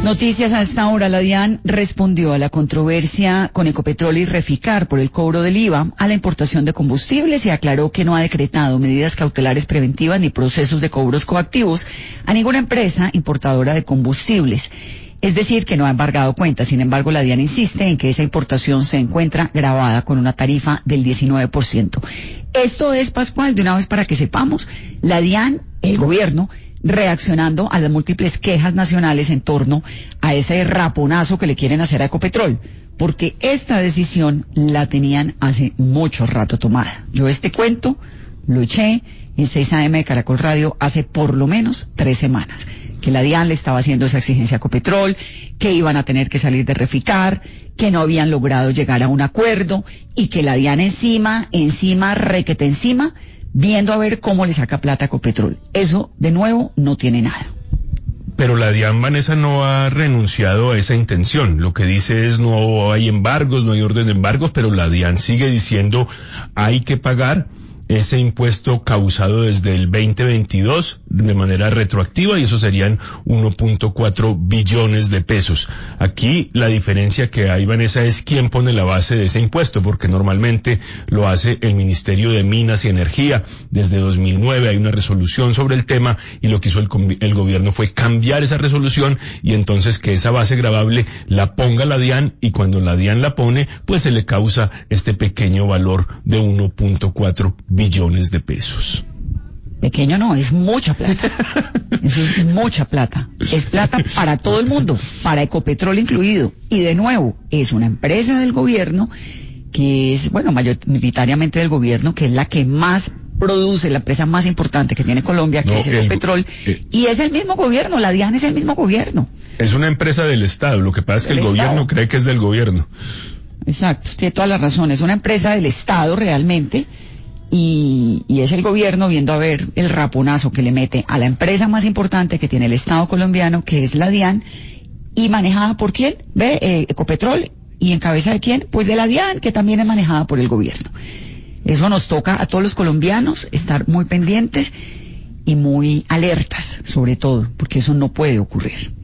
Noticias a esta hora. La DIAN respondió a la controversia con Ecopetrol y Reficar por el cobro del IVA a la importación de combustibles y aclaró que no ha decretado medidas cautelares preventivas ni procesos de cobros coactivos a ninguna empresa importadora de combustibles. Es decir, que no ha embargado cuentas. Sin embargo, la DIAN insiste en que esa importación se encuentra gravada con una tarifa del 19%. Esto es, Pascual, de una vez para que sepamos, la DIAN, el gobierno, reaccionando a las múltiples quejas nacionales en torno a ese raponazo que le quieren hacer a Ecopetrol, porque esta decisión la tenían hace mucho rato tomada. Yo este cuento lo eché en 6 AM de Caracol Radio hace por lo menos 3 semanas, que la DIAN le estaba haciendo esa exigencia a Ecopetrol, que iban a tener que salir de Reficar, que no habían logrado llegar a un acuerdo y que la DIAN encima, requete encima, viendo a ver cómo le saca plata a Ecopetrol. Eso, de nuevo, no tiene nada. Pero la DIAN, Vanessa, no ha renunciado a esa intención. Lo que dice es no hay embargos, no hay orden de embargos, pero la DIAN sigue diciendo hay que pagar ese impuesto causado desde el 2022 de manera retroactiva, y eso serían 1.4 billones de pesos. Aquí la diferencia que hay, Vanessa, es quién pone la base de ese impuesto, porque normalmente lo hace el Ministerio de Minas y Energía. Desde 2009 hay una resolución sobre el tema, y lo que hizo el gobierno fue cambiar esa resolución, y entonces que esa base gravable la ponga la DIAN, y cuando la DIAN la pone, pues se le causa este pequeño valor de 1.4 billones de pesos. Pequeño no, es mucha plata. Eso es mucha plata. Es plata para todo el mundo, para Ecopetrol incluido. Y de nuevo, es una empresa del gobierno que es, bueno, mayoritariamente del gobierno, que es la que más produce, la empresa más importante que tiene Colombia, que es Ecopetrol. Y es el mismo gobierno, la DIAN es el mismo gobierno. Es una empresa del Estado, lo que pasa es que el gobierno cree que es del gobierno. Exacto, tiene toda la razón, es una empresa del Estado realmente. Y es el gobierno viendo a ver el raponazo que le mete a la empresa más importante que tiene el Estado colombiano, que es la DIAN, y manejada por quién, Ecopetrol, y en cabeza de quién, pues de la DIAN, que también es manejada por el gobierno. Eso nos toca a todos los colombianos estar muy pendientes y muy alertas, sobre todo, porque eso no puede ocurrir.